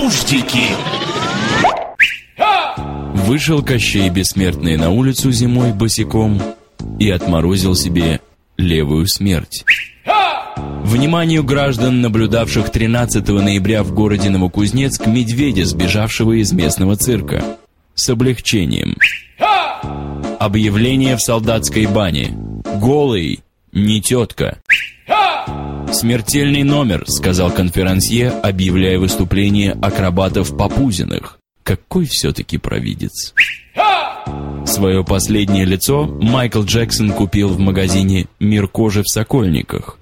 нуждики. Вышел Кощей Бессмертный на улицу зимой босиком и отморозил себе левую смерть. Вниманию граждан, наблюдавших 13 ноября в городе Новокузнецк медведя, сбежавшего из местного цирка. С облегчением. Объявление в солдатской бане. Голый, не тетка. «Смертельный номер», — сказал конферансье, объявляя выступление акробатов Папузиных. Какой все-таки провидец. Свое последнее лицо Майкл Джексон купил в магазине «Мир кожи» в Сокольниках.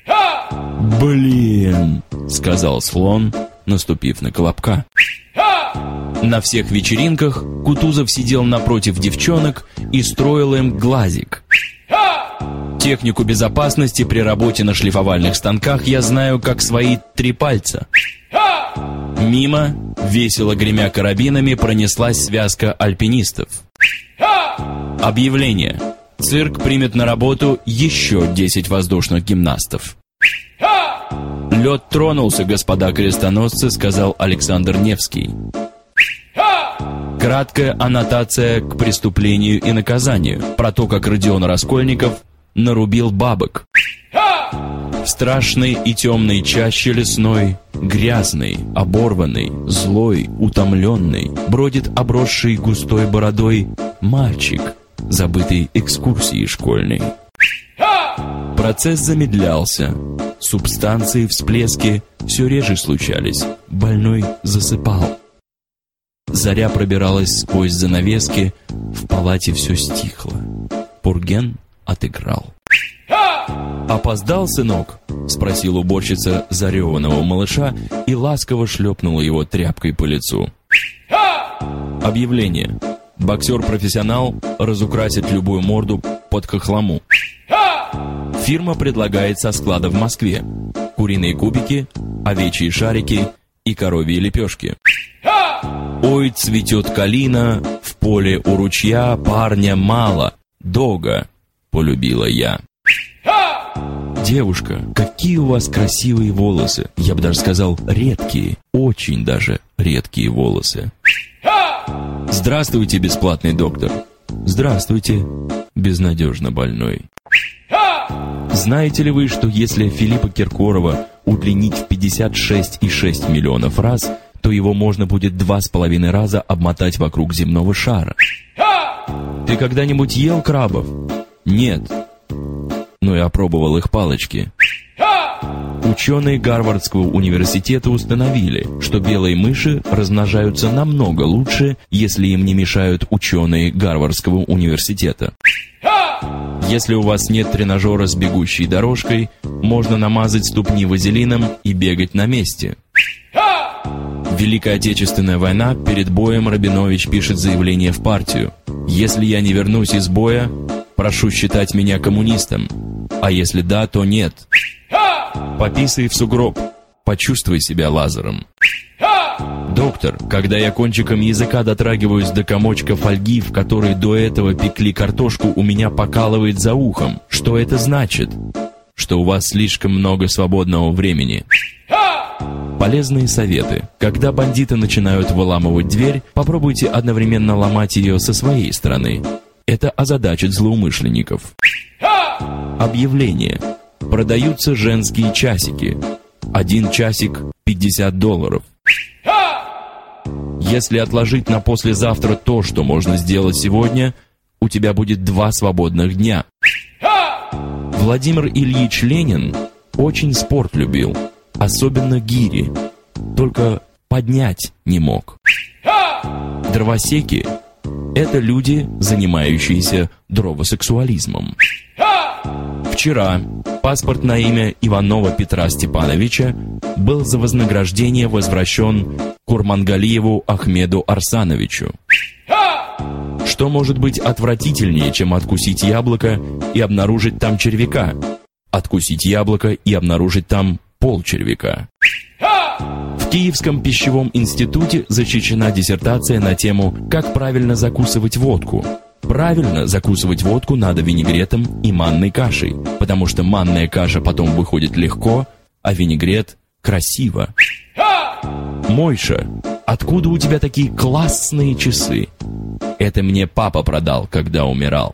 «Блин», — сказал слон, наступив на колобка. На всех вечеринках Кутузов сидел напротив девчонок и строил им глазик. Технику безопасности при работе на шлифовальных станках я знаю как свои 3 пальца. Мимо, весело гремя карабинами, пронеслась связка альпинистов. Объявление. Цирк примет на работу еще 10 воздушных гимнастов. «Лед тронулся, господа крестоносцы», — сказал Александр Невский. Краткая аннотация к преступлению и наказанию про то, как Родион Раскольников нарубил бабок. В страшной и темной чаще лесной, грязный, оборванный, злой, утомленный, бродит обросший густой бородой мальчик, забытый экскурсией школьной. Процесс замедлялся. Субстанции, всплески все реже случались. Больной засыпал. Заря пробиралась сквозь занавески. В палате все стихло. Пурген отыграл. «Опоздал, сынок?» — спросил уборщица зареванного малыша и ласково шлепнула его тряпкой по лицу. Объявление. Боксер-профессионал разукрасит любую морду под хохлому. Фирма предлагает со склада в Москве куриные кубики, овечьи шарики и коровьи лепешки. Ой, цветет калина, в поле у ручья парня мало, дога полюбила я. Девушка, какие у вас красивые волосы, я бы даже сказал редкие, очень даже редкие волосы. Здравствуйте, бесплатный доктор. Здравствуйте, безнадежно больной. Знаете ли вы, что если Филиппа Киркорова удлинить в 56,6 миллионов раз, то его можно будет 2,5 раза обмотать вокруг земного шара? Ты когда-нибудь ел крабов? Нет. Но я пробовал их палочки. Ученые Гарвардского университета установили, что белые мыши размножаются намного лучше, если им не мешают ученые Гарвардского университета. Если у вас нет тренажера с бегущей дорожкой, можно намазать ступни вазелином и бегать на месте. Великая Отечественная война, перед боем Рабинович пишет заявление в партию. «Если я не вернусь из боя, прошу считать меня коммунистом, а если да, то нет. Пописай в сугроб, почувствуй себя лазером». Доктор, когда я кончиком языка дотрагиваюсь до комочка фольги, в которой до этого пекли картошку, у меня покалывает за ухом. Что это значит? Что у вас слишком много свободного времени. Полезные советы. Когда бандиты начинают выламывать дверь, попробуйте одновременно ломать ее со своей стороны. Это озадачит злоумышленников. Объявление. Продаются женские часики. 1 часик $50. Если отложить на послезавтра то, что можно сделать сегодня, у тебя будет 2 свободных дня. Владимир Ильич Ленин очень спорт любил, особенно гири, только поднять не мог. Дровосеки – это люди, занимающиеся дровосексуализмом. Вчера паспорт на имя Иванова Петра Степановича был за вознаграждение возвращен Курмангалиеву Ахмеду Арсановичу. Что может быть отвратительнее, чем откусить яблоко и обнаружить там червяка? Откусить яблоко и обнаружить там полчервяка. В Киевском пищевом институте защищена диссертация на тему «Как правильно закусывать водку». Правильно закусывать водку надо винегретом и манной кашей, потому что манная каша потом выходит легко, а винегрет красиво. Мойша, откуда у тебя такие классные часы? Это мне папа продал, когда умирал.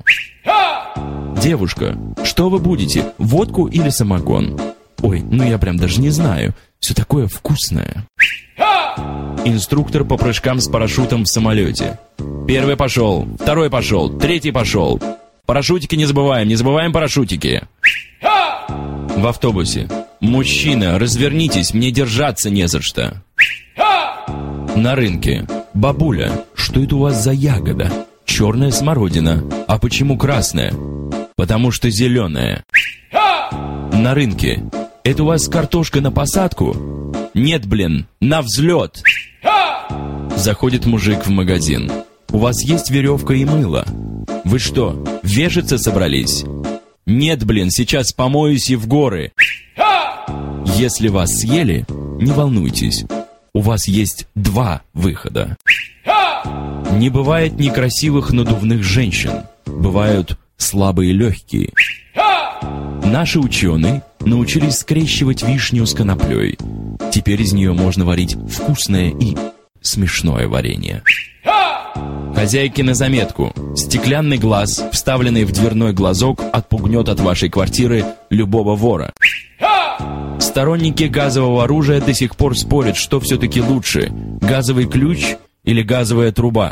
Девушка, что вы будете, водку или самогон? Ой, ну я прям даже не знаю, все такое вкусное. Инструктор по прыжкам с парашютом в самолете. Первый пошел, второй пошел, третий пошел. Парашютики не забываем парашютики. В автобусе. Мужчина, развернитесь, мне держаться не за что. На рынке. Бабуля, что это у вас за ягода? Черная смородина. А почему красная? Потому что зеленая. На рынке. Это у вас картошка на посадку? Нет, блин, на взлет. Заходит мужик в магазин. У вас есть веревка и мыло? Вы что, вешаться собрались? Нет, блин, сейчас помоюсь и в горы. Если вас съели, не волнуйтесь. У вас есть 2 выхода. Не бывает некрасивых надувных женщин. Бывают слабые легкие. Наши ученые научились скрещивать вишню с коноплей. Теперь из нее можно варить вкусное и смешное варенье. Хозяйке на заметку. Стеклянный глаз, вставленный в дверной глазок, отпугнет от вашей квартиры любого вора. Сторонники газового оружия до сих пор спорят, что все-таки лучше, газовый ключ или газовая труба.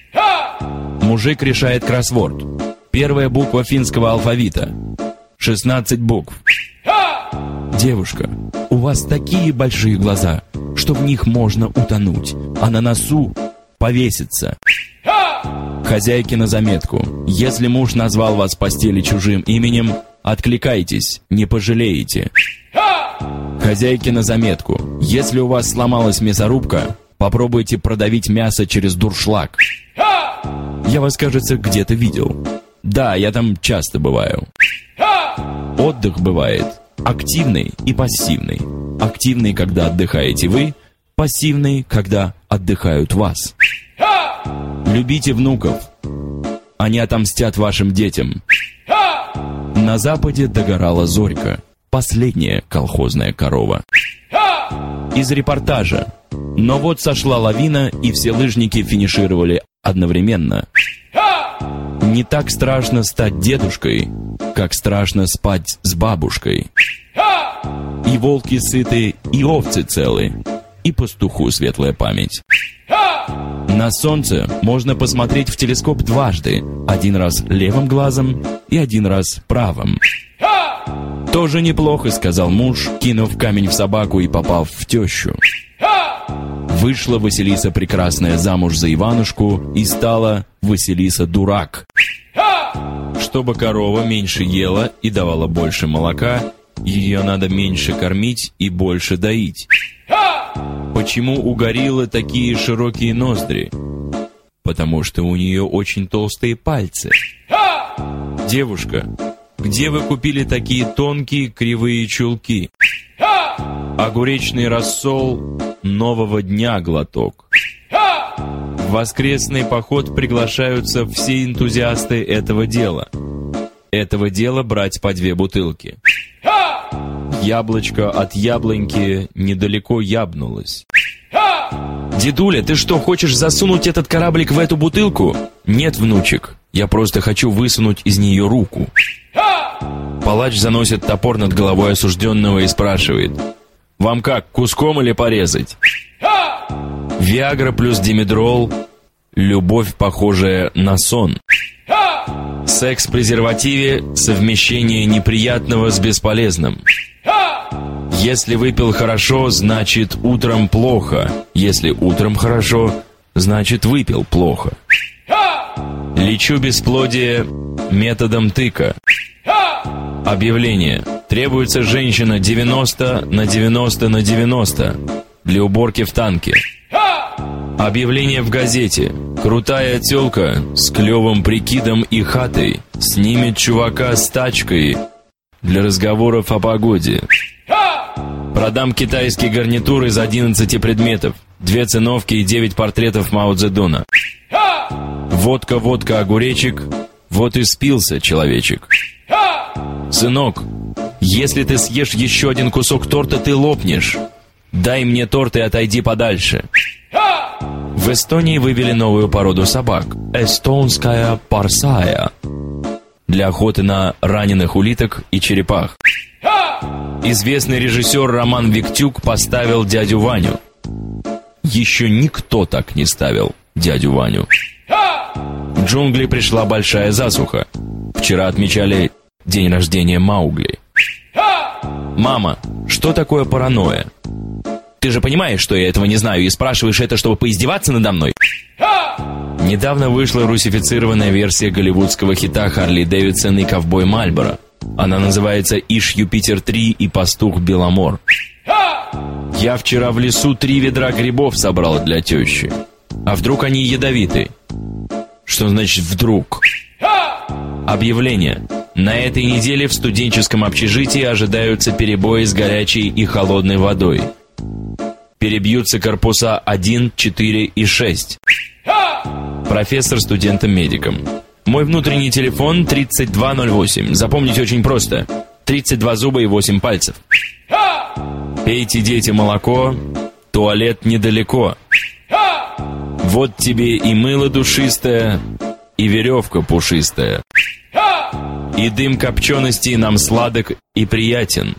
Мужик решает кроссворд. Первая буква финского алфавита. 16 букв. Девушка, у вас такие большие глаза, что в них можно утонуть, а на носу повеситься. Хозяйке на заметку. Если муж назвал вас в постели чужим именем, откликайтесь, не пожалеете. Хозяйке на заметку. Если у вас сломалась мясорубка, попробуйте продавить мясо через дуршлаг. Я вас, кажется, где-то видел. Да, я там часто бываю. Отдых бывает активный и пассивный. Активный, когда отдыхаете вы, пассивный, когда отдыхают вас. Любите внуков. Они отомстят вашим детям. На западе догорала зорька. Последняя колхозная корова. Из репортажа. Но вот сошла лавина, и все лыжники финишировали одновременно. Не так страшно стать дедушкой, как страшно спать с бабушкой. И волки сыты, и овцы целы, и пастуху светлая память. На солнце можно посмотреть в телескоп дважды. Один раз левым глазом и один раз правым. «Тоже неплохо», — сказал муж, кинув камень в собаку и попав в тещу. Вышла Василиса Прекрасная замуж за Иванушку и стала Василиса Дурак. Чтобы корова меньше ела и давала больше молока, ее надо меньше кормить и больше доить. Почему у гориллы такие широкие ноздри? Потому что у нее очень толстые пальцы. Девушка, где вы купили такие тонкие кривые чулки? Огуречный рассол, нового дня глоток. В воскресный поход приглашаются все энтузиасты этого дела. Этого дела брать по 2 бутылки. Яблочко от яблоньки недалеко ябнулось. «Дедуля, ты что, хочешь засунуть этот кораблик в эту бутылку?» «Нет, внучек, я просто хочу высунуть из нее руку». Палач заносит топор над головой осужденного и спрашивает: «Вам как, куском или порезать?» Виагра плюс димедрол – любовь, похожая на сон. Секс в презервативе – совмещение неприятного с бесполезным. Если выпил хорошо, значит утром плохо. Если утром хорошо, значит выпил плохо. Лечу бесплодие методом тыка. Объявление. Требуется женщина 90 на 90 на 90 для уборки в танке. Объявление в газете. Крутая тёлка с клёвым прикидом и хатой снимет чувака с тачкой для разговоров о погоде. Продам китайский гарнитур из 11 предметов, 2 циновки и 9 портретов Мао Цзэдуна. Водка, водка, огуречек. Вот и спился человечек. Сынок, если ты съешь еще один кусок торта, ты лопнешь. «Дай мне торт и отойди подальше». В Эстонии вывели новую породу собак – эстонская парсая, для охоты на раненых улиток и черепах. Известный режиссер Роман Виктюк поставил дядю Ваню. Еще никто так не ставил дядю Ваню. В джунгли пришла большая засуха. Вчера отмечали день рождения Маугли. «Мама, что такое паранойя? Ты же понимаешь, что я этого не знаю, и спрашиваешь это, чтобы поиздеваться надо мной?» Недавно вышла русифицированная версия голливудского хита Харли Дэвидсон и ковбой Мальборо. Она называется «Иш Юпитер 3 и пастух Беломор». Я вчера в лесу 3 ведра грибов собрал для тещи. А вдруг они ядовиты? Что значит «вдруг»? Объявление. На этой неделе в студенческом общежитии ожидаются перебои с горячей и холодной водой. Перебьются корпуса 1, 4 и 6. Профессор студентам-медикам. Мой внутренний телефон 3208. Запомнить очень просто. 32 зуба и 8 пальцев. Пейте, дети, молоко. Туалет недалеко. Вот тебе и мыло душистое, и веревка пушистая. И дым копчености нам сладок и приятен.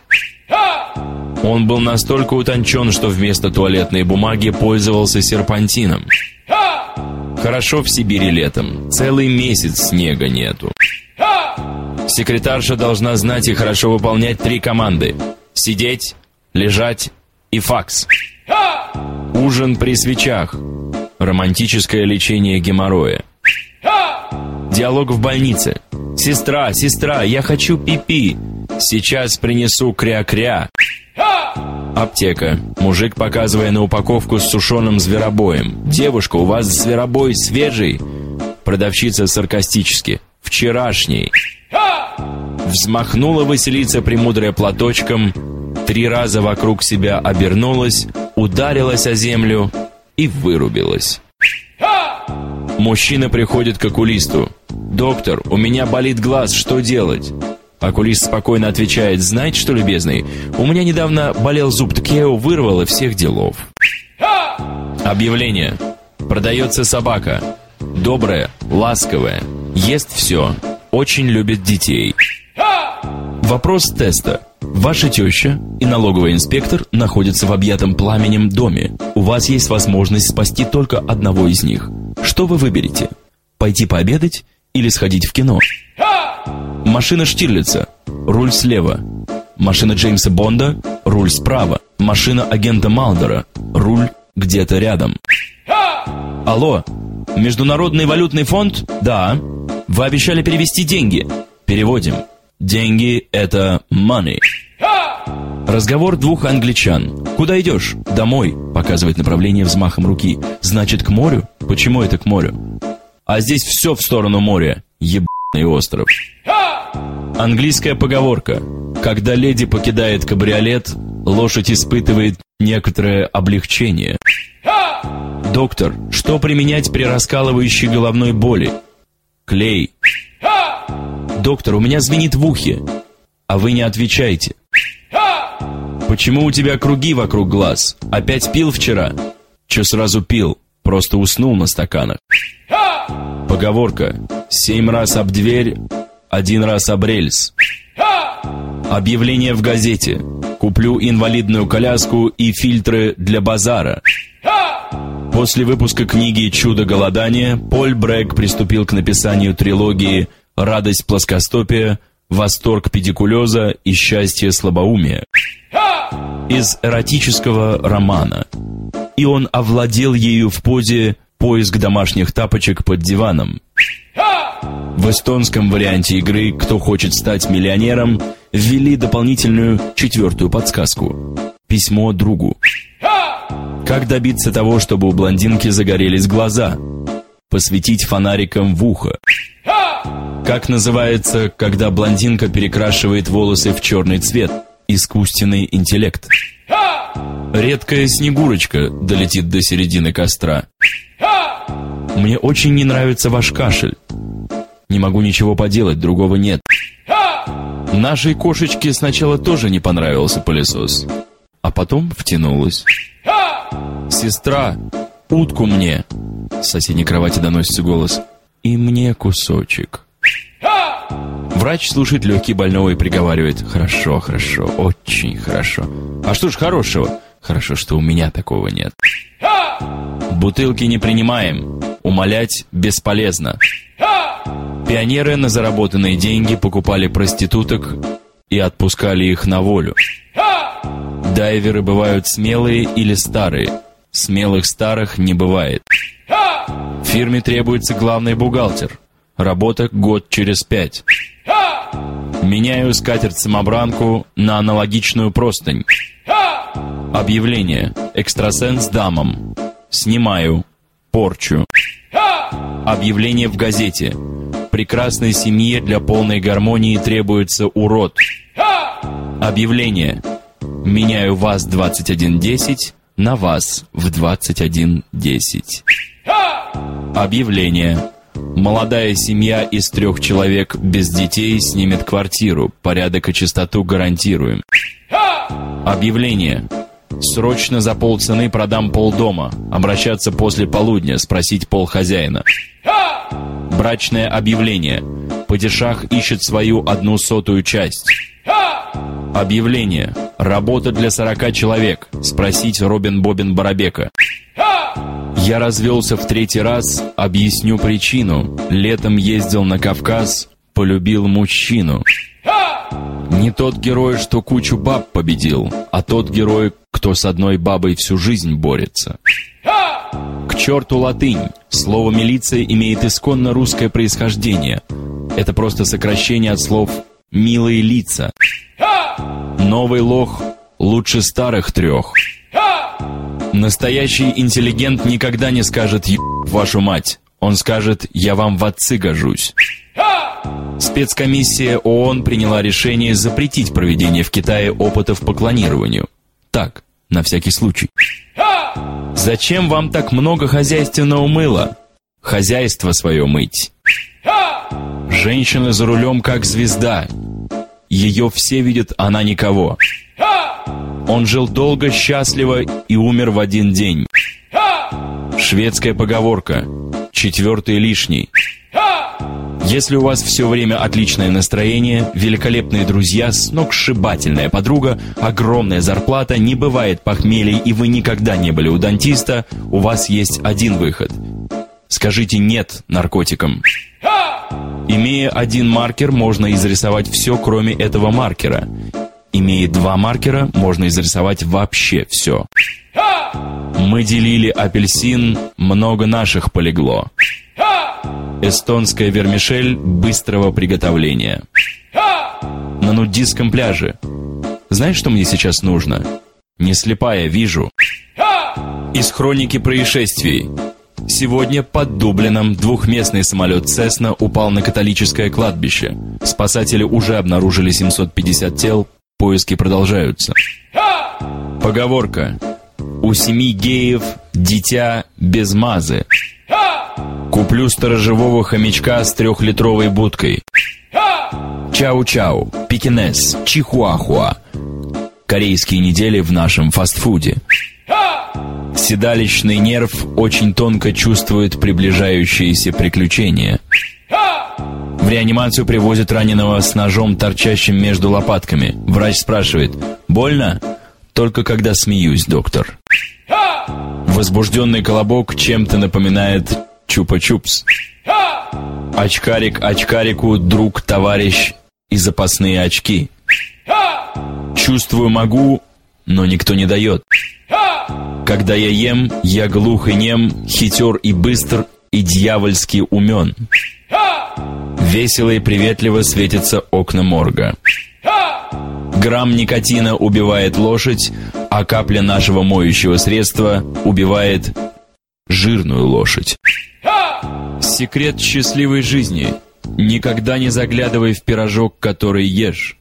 Он был настолько утончен, что вместо туалетной бумаги пользовался серпантином. Хорошо в Сибири летом. Целый месяц снега нету. Секретарша должна знать и хорошо выполнять 3 команды: сидеть, лежать и факс. Ужин при свечах. Романтическое лечение геморроя. Диалог в больнице. «Сестра, сестра, я хочу пипи. Сейчас принесу кря-кря». Аптека. Мужик, показывая на упаковку с сушеным зверобоем. «Девушка, у вас зверобой свежий?» Продавщица саркастически. «Вчерашний». Взмахнула Василиса премудрая платочком, 3 раза вокруг себя обернулась, ударилась о землю и вырубилась. Мужчина приходит к окулисту. «Доктор, у меня болит глаз, что делать?» Окулист спокойно отвечает: «Знаете что, любезный, у меня недавно болел зуб, так я его вырвал и всех делов». Объявление. Продается собака. Добрая, ласковая, ест все, очень любит детей. Вопрос теста. Ваша теща и налоговый инспектор находятся в объятом пламенем доме. У вас есть возможность спасти только одного из них. Что вы выберете? Пойти пообедать или сходить в кино? Машина Штирлица. Руль слева. Машина Джеймса Бонда. Руль справа. Машина агента Малдера. Руль где-то рядом. Алло, Международный валютный фонд? Да. Вы обещали перевести деньги. Переводим. Деньги – это money. Разговор 2 англичан. «Куда идешь?» «Домой», – показывает направление взмахом руки. «Значит, к морю?» «Почему это к морю?» «А здесь все в сторону моря. Ебаный остров». Английская поговорка. Когда леди покидает кабриолет, лошадь испытывает некоторое облегчение. Доктор, что применять при раскалывающей головной боли? Клей. Доктор, у меня звенит в ухе. А вы не отвечаете. Почему у тебя круги вокруг глаз? Опять пил вчера? Че сразу пил? Просто уснул на стаканах. Поговорка. 7 раз об дверь, 1 раз об рельс. Объявление в газете. Куплю инвалидную коляску и фильтры для базара. После выпуска книги «Чудо голодания» Поль Брэг приступил к написанию трилогии «Радость плоскостопия», «Восторг педикулеза» и «Счастье слабоумия» из эротического романа. И он овладел ею в позе «Поиск домашних тапочек под диваном». В эстонском варианте игры «Кто хочет стать миллионером» ввели дополнительную 4-ю подсказку. Письмо другу. Как добиться того, чтобы у блондинки загорелись глаза? Посветить фонариком в ухо. Как называется, когда блондинка перекрашивает волосы в черный цвет? Искусственный интеллект. Редкая снегурочка долетит до середины костра. Мне очень не нравится ваш кашель. Не могу ничего поделать, другого нет. Нашей кошечке сначала тоже не понравился пылесос. а потом втянулась. «Сестра, утку мне!» С соседней кровати доносится голос. «И мне кусочек». Врач слушает легкие больного и приговаривает: «Хорошо, хорошо, очень хорошо». «А что ж хорошего?» «Хорошо, что у меня такого нет». «Бутылки не принимаем. Умолять бесполезно». Пионеры на заработанные деньги покупали проституток и отпускали их на волю. Дайверы бывают смелые или старые. Смелых старых не бывает. Фирме требуется главный бухгалтер. Работа год через 5. Меняю скатерть-самобранку на аналогичную простынь. Объявление. Экстрасенс дамам. Снимаю. Порчу. Объявление в газете. Прекрасной семье для полной гармонии требуется урод. Объявление. Меняю ВАЗ-2110 на ВАЗ в 2110. Объявление. Молодая семья из 3 человек без детей снимет квартиру. Порядок и чистоту гарантируем. Объявление. Срочно за полцены продам полдома. Обращаться после полудня, спросить пол хозяина. Брачное объявление. Падишах ищет свою 1/100 часть. Объявление. Работа для 40 человек. Спросить Робин Бобин Барабека. Я развелся в 3-й раз, объясню причину. Летом ездил на Кавказ, полюбил мужчину. Не тот герой, что кучу баб победил, а тот герой, кто с одной бабой всю жизнь борется. К черту латынь. Слово «милиция» имеет исконно русское происхождение. Это просто сокращение от слов «милые лица». Новый лох лучше старых 3. Настоящий интеллигент никогда не скажет «еб вашу мать». Он скажет «я вам в отцы гожусь». Спецкомиссия ООН приняла решение запретить проведение в Китае опытов по клонированию. Так, на всякий случай. Зачем вам так много хозяйственного мыла? Хозяйство свое мыть. Женщина за рулем как звезда. Ее все видят, она никого. Он жил долго, счастливо и умер в один день. Шведская поговорка. 4-й лишний. Если у вас все время отличное настроение, великолепные друзья, сногсшибательная подруга, огромная зарплата, не бывает похмелий и вы никогда не были у дантиста, у вас есть один выход. Скажите «нет» наркотикам. Имея 1 маркер, можно изрисовать все, кроме этого маркера. Имея 2 маркера, можно изрисовать вообще все. Мы делили апельсин, много наших полегло. Эстонская вермишель быстрого приготовления. На нудистском пляже. Знаешь, что мне сейчас нужно? Не слепая, вижу. Из хроники происшествий. Сегодня под Дублином двухместный самолет «Цесна» упал на католическое кладбище. Спасатели уже обнаружили 750 тел, поиски продолжаются. Поговорка. У 7 геев дитя без мазы. Куплю сторожевого хомячка с 3-литровой будкой. Чау-чау, пекинес, чихуахуа. Корейские недели в нашем фастфуде. Седалищный нерв очень тонко чувствует приближающиеся приключения. В реанимацию привозят раненого с ножом, торчащим между лопатками. Врач спрашивает: «Больно?» «Только когда смеюсь, доктор». Возбужденный колобок чем-то напоминает чупа-чупс. Очкарик очкарику друг, товарищ и запасные очки. Чувствую, могу, но никто не дает. Когда я ем, я глух и нем, хитер и быстр, и дьявольски умен. Весело и приветливо светятся окна морга. Грамм никотина убивает лошадь, а капля нашего моющего средства убивает жирную лошадь. Секрет счастливой жизни. Никогда не заглядывай в пирожок, который ешь.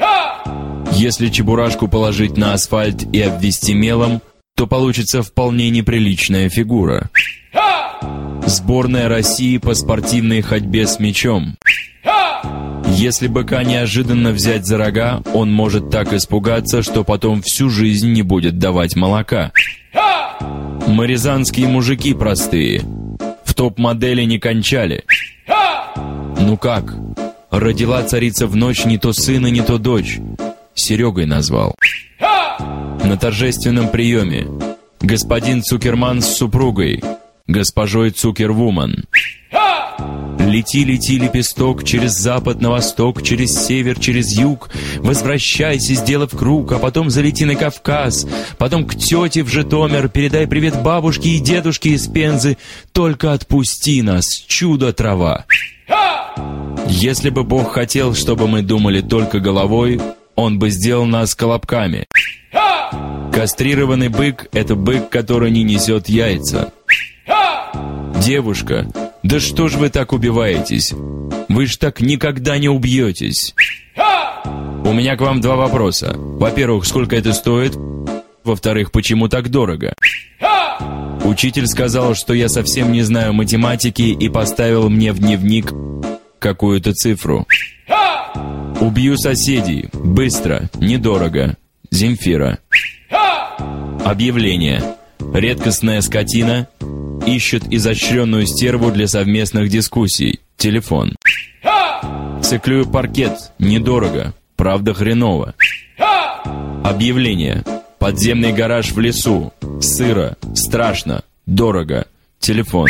Если чебурашку положить на асфальт и обвести мелом, то получится вполне неприличная фигура. Сборная России по спортивной ходьбе с мячом. Если быка неожиданно взять за рога, он может так испугаться, что потом всю жизнь не будет давать молока. Мы рязанские мужики простые, в топ-модели не кончали. Ну как? Родила царица в ночь не то сына, не то дочь. Серегой назвал. На торжественном приеме господин Цукерман с супругой, госпожой Цукервуман. Лети, лети, лепесток, через запад на восток, через север, через юг. Возвращайся, сделав круг, а потом залети на Кавказ, потом к тете в Житомир, передай привет бабушке и дедушке из Пензы. Только отпусти нас, чудо-трава. Если бы Бог хотел, чтобы мы думали только головой, Он бы сделал нас колобками. Кастрированный бык — это бык, который не несет яйца. Девушка, да что ж вы так убиваетесь? Вы ж так никогда не убьетесь. У меня к вам два вопроса. Во-первых, сколько это стоит? Во-вторых, почему так дорого? Учитель сказал, что я совсем не знаю математики и поставил мне в дневник какую-то цифру. Убью соседей. Быстро. Недорого. Земфира. Объявление. Редкостная скотина ищет изощренную стерву для совместных дискуссий. Телефон. Циклюю паркет. Недорого. Правда хреново. Объявление. Подземный гараж в лесу. Сыро. Страшно. Дорого. Телефон.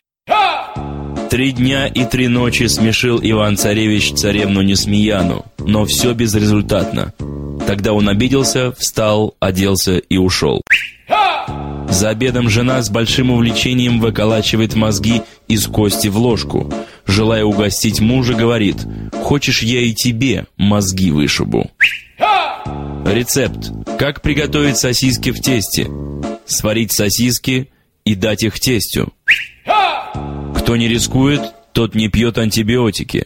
3 дня и 3 ночи смешил Иван-царевич царевну Несмеяну, но все безрезультатно. Тогда он обиделся, встал, оделся и ушел. За обедом жена с большим увлечением выколачивает мозги из кости в ложку. Желая угостить мужа, говорит: «Хочешь, я и тебе мозги вышибу». Рецепт. Как приготовить сосиски в тесте? Сварить сосиски и дать их тестю. Кто не рискует, тот не пьет антибиотики.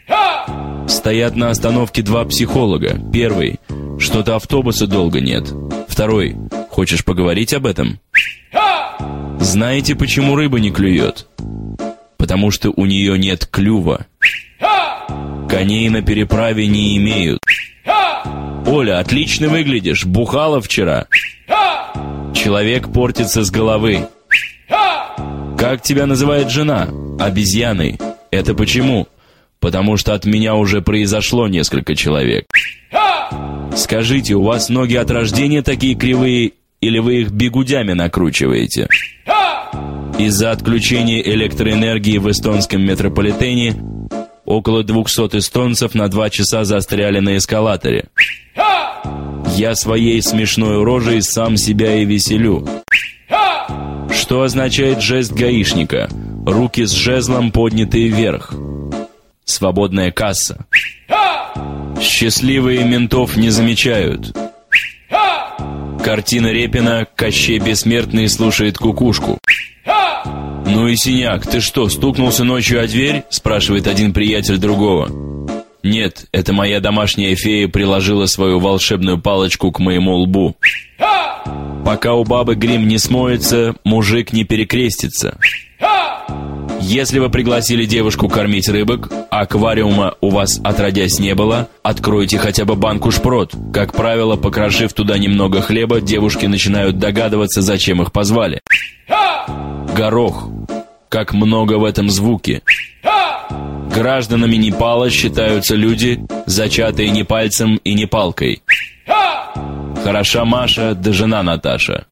Стоят на остановке 2 психолога. Первый. Что-то автобуса долго нет. Второй. Хочешь поговорить об этом? Знаете, почему рыба не клюет? Потому что у нее нет клюва. Коней на переправе не имеют. Оля, отлично выглядишь. Бухала вчера. Человек портится с головы. Как тебя называет жена? Обезьяной. Это почему? Потому что от меня уже произошло несколько человек. Скажите, у вас ноги от рождения такие кривые, или вы их бигудями накручиваете? Из-за отключения электроэнергии в эстонском метрополитене около 200 эстонцев на 2 часа застряли на эскалаторе. Я своей смешной рожей сам себя и веселю. Что означает жест гаишника? Руки с жезлом поднятые вверх. Свободная касса. Счастливые ментов не замечают. Картина Репина «Кощей Бессмертный слушает кукушку». «Ну и синяк, ты что, стукнулся ночью о дверь?» — спрашивает один приятель другого. «Нет, это моя домашняя фея приложила свою волшебную палочку к моему лбу. Пока у бабы грим не смоется, мужик не перекрестится». Если вы пригласили девушку кормить рыбок, а аквариума у вас отродясь не было, откройте хотя бы банку шпрот. Как правило, покрошив туда немного хлеба, девушки начинают догадываться, зачем их позвали. Горох. Как много в этом звуке. Гражданами Непала считаются люди, зачатые не пальцем и не палкой. Хороша Маша, да жена Наташа.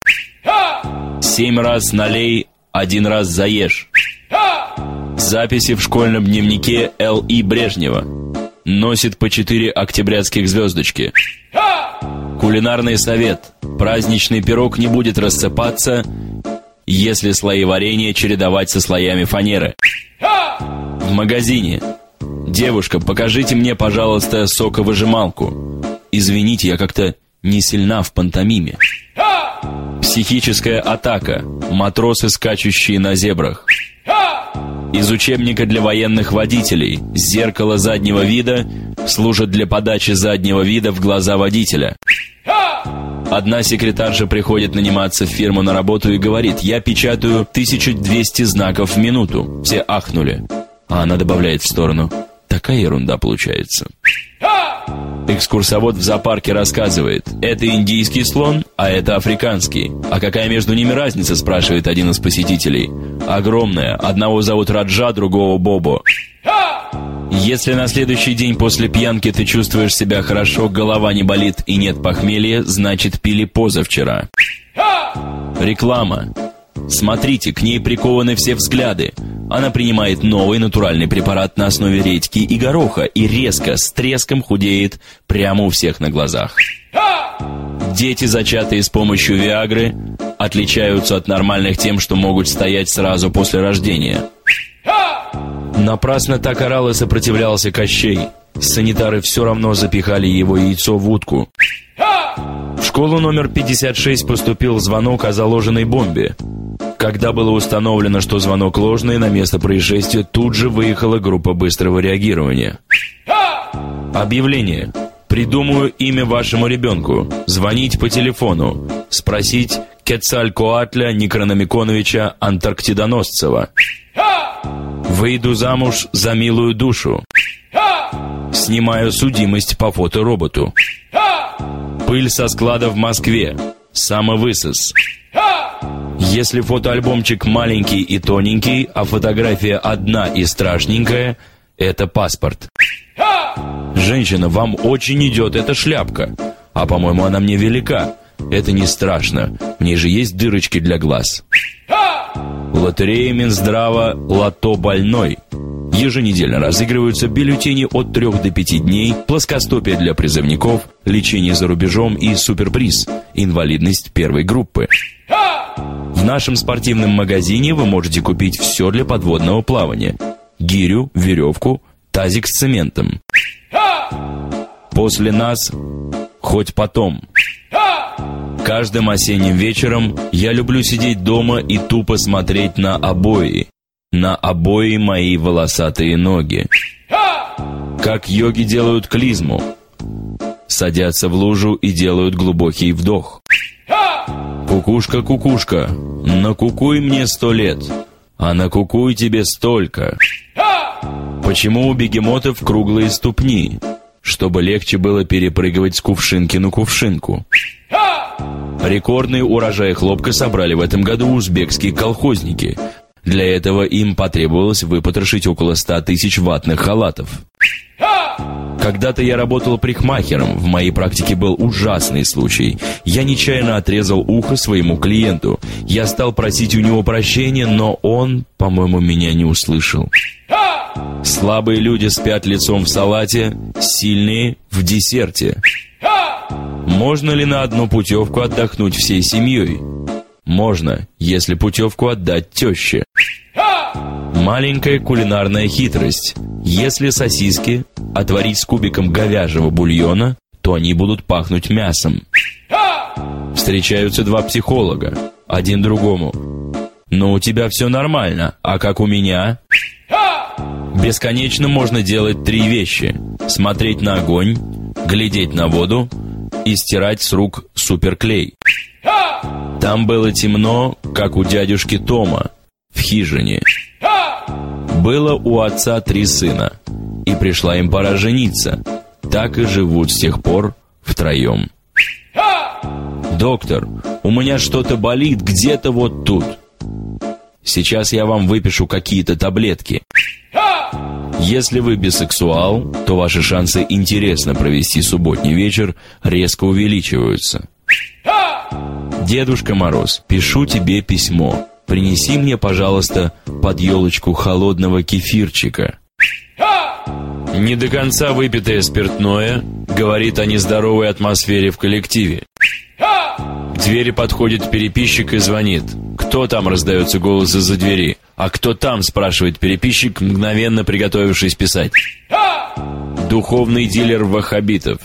7 раз налей, 1 раз заешь. Записи в школьном дневнике Л.И. Брежнева. Носит по 4 октябрятских звездочки. Кулинарный совет. Праздничный пирог не будет рассыпаться, если слои варенья чередовать со слоями фанеры. В магазине. Девушка, покажите мне, пожалуйста, соковыжималку. Извините, я как-то не сильна в пантомиме. Психическая атака. Матросы, скачущие на зебрах. Из учебника для военных водителей. Зеркало заднего вида служит для подачи заднего вида в глаза водителя. Одна секретарша приходит наниматься в фирму на работу и говорит: «Я печатаю 1200 знаков в минуту». Все ахнули. А она добавляет в сторону: такая ерунда получается. Экскурсовод в зоопарке рассказывает: это индийский слон, а это африканский. А какая между ними разница, спрашивает один из посетителей. Огромная. Одного зовут Раджа, другого Бобо. Если на следующий день после пьянки ты чувствуешь себя хорошо, голова не болит и нет похмелья, значит, пили позавчера. Реклама. Смотрите, к ней прикованы все взгляды. Она принимает новый натуральный препарат на основе редьки и гороха и резко, с треском худеет прямо у всех на глазах. Дети, зачатые с помощью Виагры, отличаются от нормальных тем, что могут стоять сразу после рождения. Напрасно так орал и сопротивлялся Кощей. Санитары все равно запихали его яйцо в утку. В школу номер 56 поступил звонок о заложенной бомбе. Когда было установлено, что звонок ложный, на место происшествия тут же выехала группа быстрого реагирования. Объявление. Придумаю имя вашему ребенку. Звонить по телефону. Спросить Кецалькоатля Некрономиконовича Антарктидоносцева. Выйду замуж за милую душу. Снимаю судимость по фотороботу. Пыль со склада в Москве. Самовысос. Если фотоальбомчик маленький и тоненький, а фотография одна и страшненькая, это паспорт. Женщина, вам очень идет эта шляпка. А по-моему, она мне велика. Это не страшно. В ней же есть дырочки для глаз. Лотерея Минздрава «Лото больной». Еженедельно разыгрываются бюллетени от 3 до 5 дней, плоскостопие для призывников, лечение за рубежом и суперприз – инвалидность первой группы. В нашем спортивном магазине вы можете купить все для подводного плавания: гирю, веревку, тазик с цементом. После нас хоть потом. Каждым осенним вечером я люблю сидеть дома и тупо смотреть на обои мои волосатые ноги. Как йоги делают клизму. Садятся в лужу и делают глубокий вдох. Кукушка, кукушка, накукуй мне 100 лет, а накукуй тебе столько. Почему у бегемотов круглые ступни? Чтобы легче было перепрыгивать с кувшинки на кувшинку. Рекордный урожай хлопка собрали в этом году узбекские колхозники. Для этого им потребовалось выпотрошить около 100 тысяч ватных халатов. Когда-то я работал парикмахером. В моей практике был ужасный случай. Я нечаянно отрезал ухо своему клиенту. Я стал просить у него прощения, но он, по-моему, меня не услышал. Слабые люди спят лицом в салате, сильные в десерте. Можно ли на одну путевку отдохнуть всей семьей? Можно, если путевку отдать теще. Маленькая кулинарная хитрость. Если сосиски отварить с кубиком говяжьего бульона, то они будут пахнуть мясом. Встречаются два психолога, один другому: «Ну, у тебя все нормально, а как у меня?» Бесконечно можно делать 3 вещи: смотреть на огонь, глядеть на воду и стирать с рук суперклей. Там было темно, как у дядюшки Тома в хижине. Было у отца 3 сына, и пришла им пора жениться. Так и живут с тех пор втроем. «Доктор, у меня что-то болит где-то вот тут. Сейчас я вам выпишу какие-то таблетки. Если вы бисексуал, то ваши шансы интересно провести субботний вечер резко увеличиваются. Дедушка Мороз, пишу тебе письмо. Принеси мне, пожалуйста, под елочку холодного кефирчика». Не до конца выпитое спиртное говорит о нездоровой атмосфере в коллективе. К двери подходит переписчик и звонит. «Кто там?» — раздается голос из-за двери. «А кто там?» — спрашивает переписчик, мгновенно приготовившись писать. Духовный дилер ваххабитов.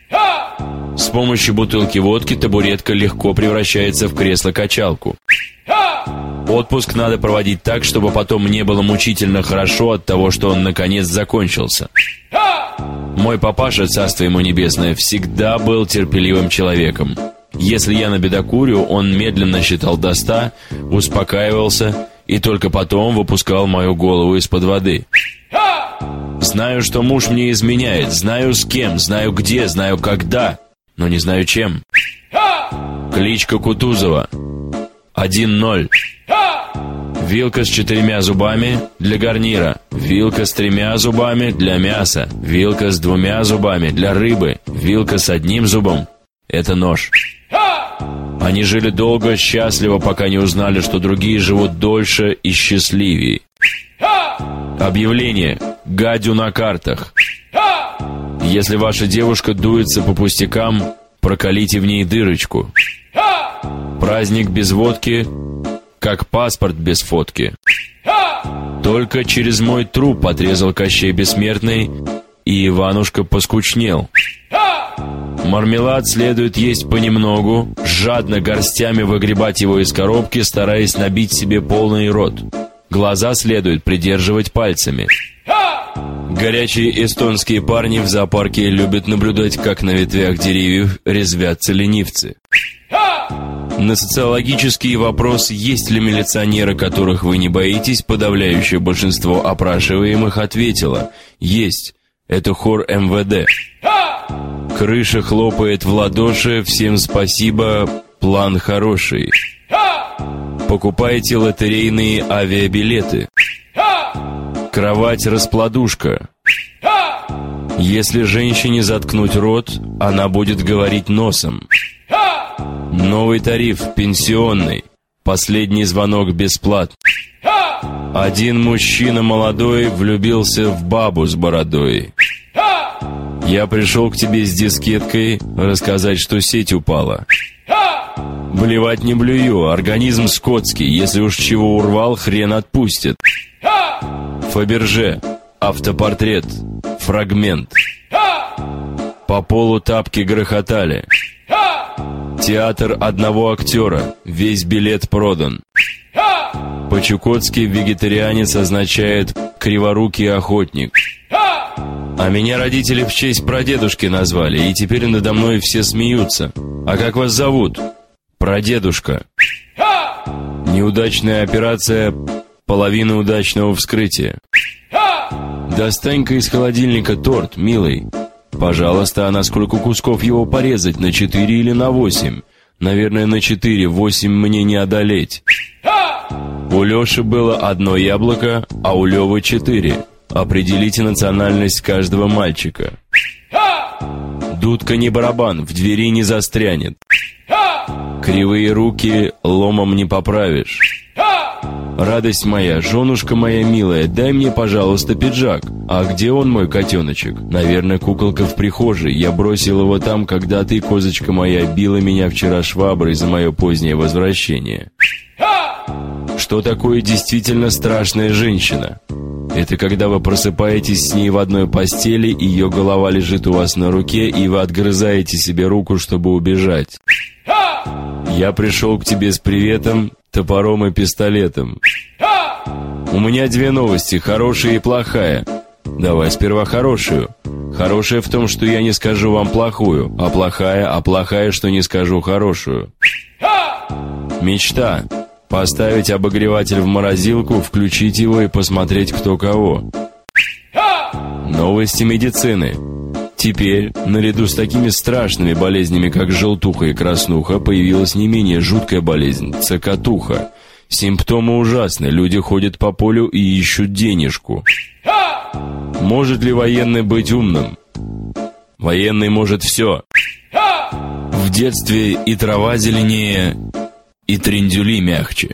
С помощью бутылки водки табуретка легко превращается в кресло-качалку. Отпуск надо проводить так, чтобы потом не было мучительно хорошо от того, что он наконец закончился. Мой папаша, царство ему небесное, всегда был терпеливым человеком. Если я набедокурю, он медленно считал до 100, успокаивался и только потом выпускал мою голову из-под воды. Знаю, что муж мне изменяет, знаю с кем, знаю где, знаю когда, но не знаю чем. Кличка Кутузова. 1-0. Вилка с 4 зубами для гарнира. Вилка с 3 зубами для мяса. Вилка с 2 зубами для рыбы. Вилка с 1 зубом — это нож. Они жили долго, счастливо, пока не узнали, что другие живут дольше и счастливее. Объявление. Гадю на картах. Если ваша девушка дуется по пустякам, проколите в ней дырочку. Праздник без водки, как паспорт без фотки. Только через мой труп отрезал Кощей Бессмертный, и Иванушка поскучнел. Мармелад следует есть понемногу, жадно горстями выгребать его из коробки, стараясь набить себе полный рот. Глаза следует придерживать пальцами. Горячие эстонские парни в зоопарке любят наблюдать, как на ветвях деревьев резвятся ленивцы. На социологический вопрос, есть ли милиционеры, которых вы не боитесь, подавляющее большинство опрашиваемых ответило: есть, это хор МВД. Крыша хлопает в ладоши, всем спасибо, план хороший. Покупайте лотерейные авиабилеты. Кровать-раскладушка. Если женщине заткнуть рот, она будет говорить носом. Новый тариф, пенсионный. Последний звонок бесплатно. Один мужчина молодой влюбился в бабу с бородой. Я пришел к тебе с дискеткой рассказать, что сеть упала. Блевать не блюю, организм скотский. Если уж чего урвал, хрен отпустит. Фаберже, автопортрет, фрагмент. По полу тапки грохотали. Театр одного актера, весь билет продан. По-чукотски вегетарианец означает «криворукий охотник». А меня родители в честь прадедушки назвали, и теперь надо мной все смеются. А как вас зовут? Прадедушка. Неудачная операция, половина удачного вскрытия. Достань-ка из холодильника торт, милый. Пожалуйста, а на сколько кусков его порезать, на 4 или на 8? Наверное, на 4, 8 мне не одолеть. У Леши было 1 яблоко, а у Левы 4. Определите национальность каждого мальчика. Дудка не барабан, в двери не застрянет. Кривые руки ломом не поправишь. Радость моя, женушка моя милая, дай мне, пожалуйста, пиджак. А где он, мой котеночек? Наверное, куколка в прихожей. Я бросил его там, когда ты, козочка моя, била меня вчера шваброй за мое позднее возвращение. Что такое действительно страшная женщина? Это когда вы просыпаетесь с ней в одной постели, ее голова лежит у вас на руке, и вы отгрызаете себе руку, чтобы убежать. Я пришел к тебе с приветом, топором и пистолетом. У меня 2 новости, хорошая и плохая. Давай сперва хорошую. Хорошая в том, что я не скажу вам плохую, а плохая, что не скажу хорошую. Мечта. Поставить обогреватель в морозилку, включить его и посмотреть, кто кого. Новости медицины. Теперь, наряду с такими страшными болезнями, как желтуха и краснуха, появилась не менее жуткая болезнь – цокотуха. Симптомы ужасны, люди ходят по полю и ищут денежку. Может ли военный быть умным? Военный может все. В детстве и трава зеленее, и трендюли мягче.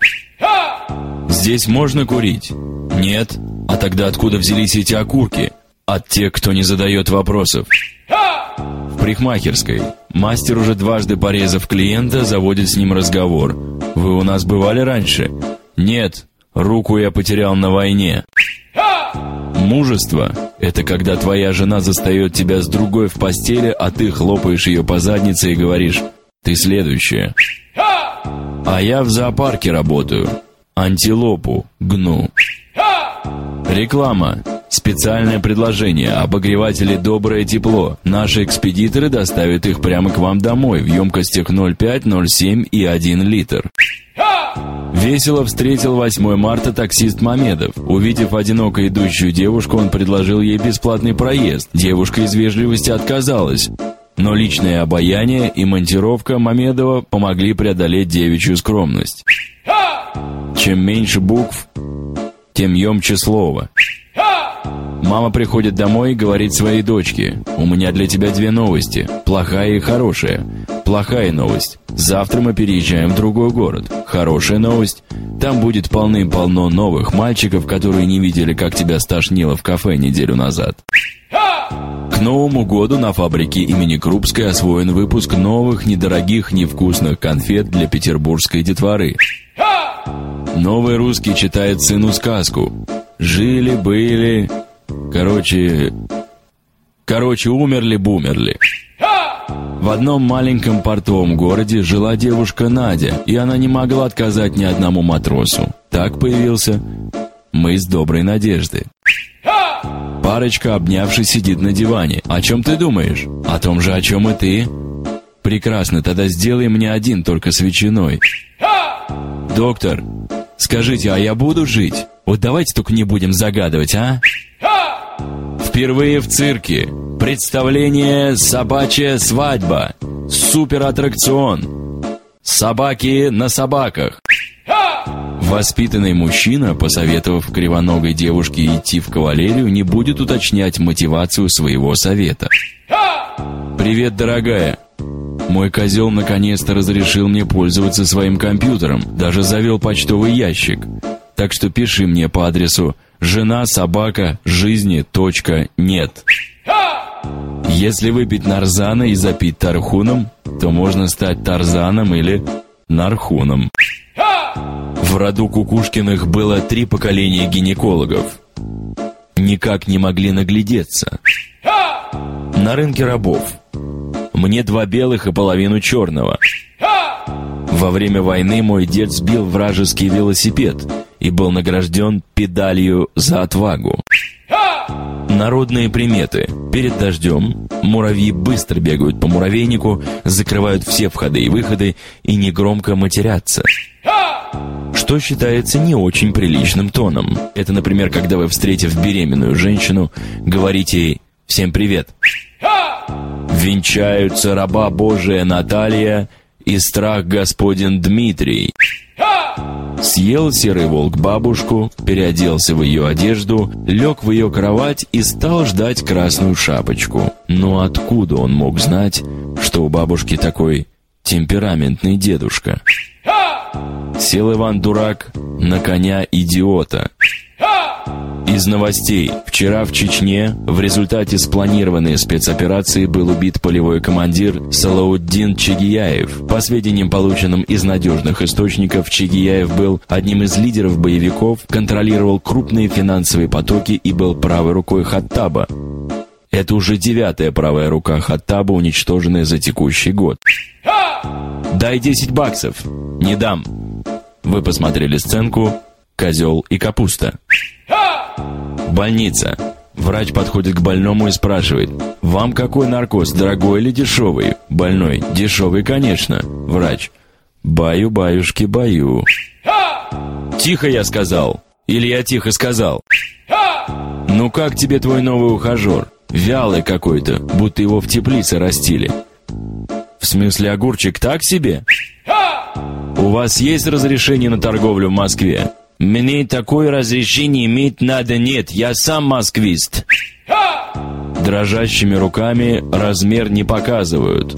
Здесь можно курить? Нет? А тогда откуда взялись эти окурки? От тех, кто не задает вопросов. В парикмахерской. Мастер, уже 2 порезав клиента, заводит с ним разговор. Вы у нас бывали раньше? Нет. Руку я потерял на войне. Мужество – это когда твоя жена застает тебя с другой в постели, а ты хлопаешь ее по заднице и говоришь: ты следующая. А я в зоопарке работаю. Антилопу гну. Реклама. Специальное предложение. Обогреватели «Доброе тепло». Наши экспедиторы доставят их прямо к вам домой в емкостях 0,5, 0,7 и 1 литр. Весело встретил 8 марта таксист Мамедов. Увидев одиноко идущую девушку, он предложил ей бесплатный проезд. Девушка из вежливости отказалась. Но личное обаяние и монтировка Мамедова помогли преодолеть девичью скромность. Чем меньше букв, тем емче слово. Мама приходит домой и говорит своей дочке: «У меня для тебя 2 новости, плохая и хорошая. Плохая новость: завтра мы переезжаем в другой город. Хорошая новость: там будет полным-полно новых мальчиков, которые не видели, как тебя стошнило в кафе неделю назад». К Новому году на фабрике имени Крупской освоен выпуск новых, недорогих, невкусных конфет для петербургской детворы. Новый русский читает сыну сказку. Жили-были... Короче, умерли-бумерли. В одном маленьком портовом городе жила девушка Надя, и она не могла отказать ни одному матросу. Так появился мыс Доброй Надежды. Парочка, обнявшись, сидит на диване. О чем ты думаешь? О том же, о чем и ты. Прекрасно, тогда сделай мне один, только с ветчиной. Доктор, скажите, а я буду жить? Вот давайте только не будем загадывать, а? Впервые в цирке. Представление «Собачья свадьба». Суператтракцион. Собаки на собаках. Воспитанный мужчина, посоветовав кривоногой девушке идти в кавалерию, не будет уточнять мотивацию своего совета. «Привет, дорогая. Мой козел наконец-то разрешил мне пользоваться своим компьютером, даже завел почтовый ящик. Так что пиши мне по адресу жена-собака-жизни.нет. Если выпить нарзана и запить тархуном, то можно стать Тарзаном или Нархуном». В роду Кукушкиных было 3 поколения гинекологов. Никак не могли наглядеться. На рынке рабов. Мне 2 белых и половину черного. Во время войны мой дед сбил вражеский велосипед и был награжден педалью за отвагу. Народные приметы. Перед дождем муравьи быстро бегают по муравейнику, закрывают все входы и выходы и негромко матерятся. Что считается не очень приличным тоном. Это, например, когда вы, встретив беременную женщину, говорите ей «Всем привет». «Венчаются раба Божия Наталья и страх Господень Дмитрий». Съел серый волк бабушку, переоделся в ее одежду, лег в ее кровать и стал ждать красную шапочку. Но откуда он мог знать, что у бабушки такой темпераментный дедушка? Сел Иван-дурак на коня-идиота. Из новостей. Вчера в Чечне в результате спланированной спецоперации был убит полевой командир Салауддин Чегияев. По сведениям, полученным из надежных источников, Чегияев был одним из лидеров боевиков, контролировал крупные финансовые потоки и был правой рукой Хаттаба. Это уже 9-я правая рука Хаттаба, уничтоженная за текущий год. «Дай $10. Не дам». Вы посмотрели сценку «Козел и капуста». Больница. Врач подходит к больному и спрашивает: «Вам какой наркоз, дорогой или дешевый?» Больной: «Дешевый, конечно». Врач: «Баю, баюшки, баю». «Тихо, я сказал. Или я тихо сказал?» «Ну как тебе твой новый ухажер? Вялый какой-то, будто его в теплице растили». «В смысле, огурчик так себе?» «У вас есть разрешение на торговлю в Москве?» «Мне такое разрешение иметь надо нет, я сам москвист». Дрожащими руками размер не показывают.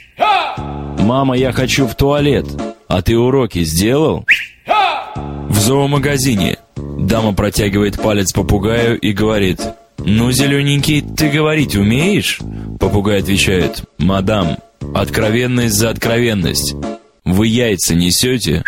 «Мама, я хочу в туалет. А ты уроки сделал?» В зоомагазине. Дама протягивает палец попугаю и говорит: «Ну, зелененький, ты говорить умеешь?» Попугай отвечает: «Мадам, откровенность за откровенность. Вы яйца несете?»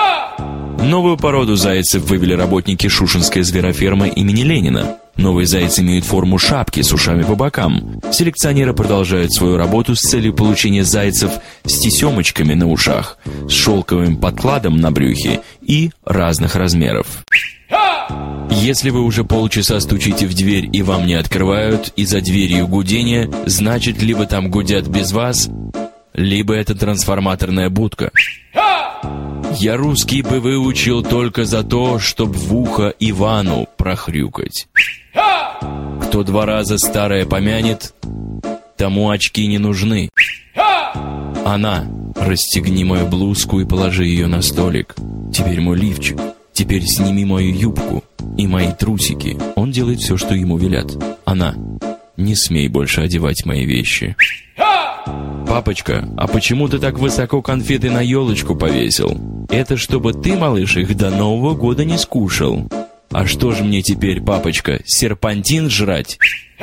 Новую породу зайцев вывели работники Шушинской зверофермы имени Ленина. Новые зайцы имеют форму шапки с ушами по бокам. Селекционеры продолжают свою работу с целью получения зайцев с тесемочками на ушах, с шелковым подкладом на брюхе и разных размеров. Если вы уже полчаса стучите в дверь и вам не открывают, и за дверью гудение, значит, либо там гудят без вас, либо это трансформаторная будка. Я русский бы выучил только за то, чтоб в ухо Ивану прохрюкать. Кто 2 раза старое помянет, тому очки не нужны. Она, расстегни мою блузку и положи ее на столик. Теперь мой лифчик. Теперь сними мою юбку и мои трусики. Он делает все, что ему велят. Она, не смей больше одевать мои вещи. Папочка, а почему ты так высоко конфеты на елочку повесил? Это чтобы ты, малыш, их до Нового года не скушал. А что же мне теперь, папочка, серпантин жрать?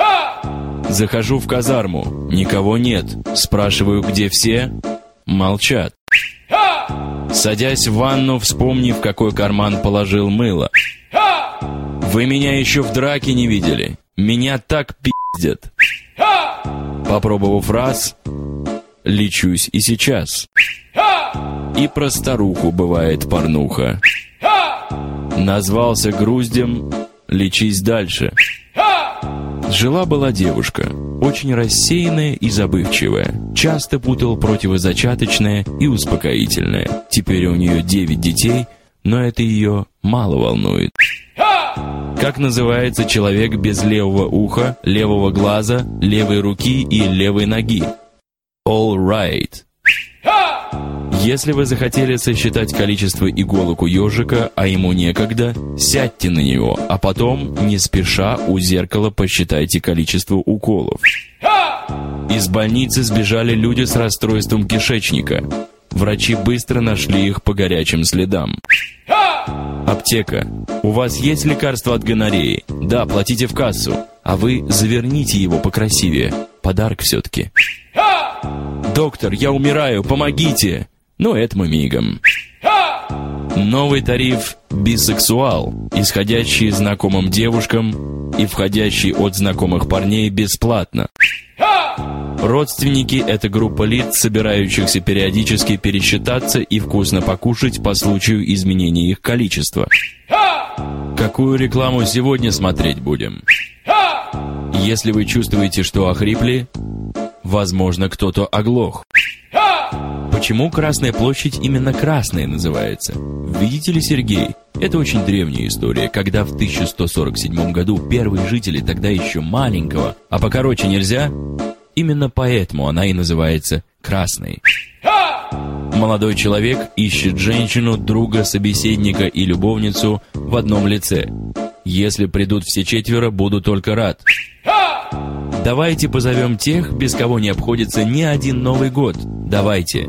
Захожу в казарму, никого нет. Спрашиваю, где все? Молчат. Садясь в ванну, вспомни, в какой карман положил мыло. Вы меня еще в драке не видели. Меня так пиздят. Попробовав раз, лечусь и сейчас. И про старуху бывает порнуха. Назвался груздем, лечись дальше. Жила-была девушка, очень рассеянная и забывчивая. Часто путал противозачаточное и успокоительное. Теперь у нее 9 детей, но это ее мало волнует. Как называется человек без левого уха, левого глаза, левой руки и левой ноги? All right. Если вы захотели сосчитать количество иголок у ежика, а ему некогда, сядьте на него, а потом, не спеша, у зеркала посчитайте количество уколов. Из больницы сбежали люди с расстройством кишечника. Врачи быстро нашли их по горячим следам. Аптека. У вас есть лекарство от гонореи? Да, платите в кассу. А вы заверните его покрасивее. Подарок все-таки. Доктор, я умираю, помогите! Ну, это мы мигом. Новый тариф бисексуал, исходящий знакомым девушкам и входящий от знакомых парней бесплатно. Родственники – это группа лиц, собирающихся периодически пересчитаться и вкусно покушать по случаю изменения их количества. Какую рекламу сегодня смотреть будем? Если вы чувствуете, что охрипли, возможно, кто-то оглох. Почему Красная площадь именно Красная называется? Видите ли, Сергей, это очень древняя история, когда в 1147 году первые жители тогда еще маленького, а покороче нельзя, именно поэтому она и называется Красной. Молодой человек ищет женщину, друга, собеседника и любовницу в одном лице. Если придут все 4, буду только рад. Давайте позовем тех, без кого не обходится ни один Новый год. Давайте.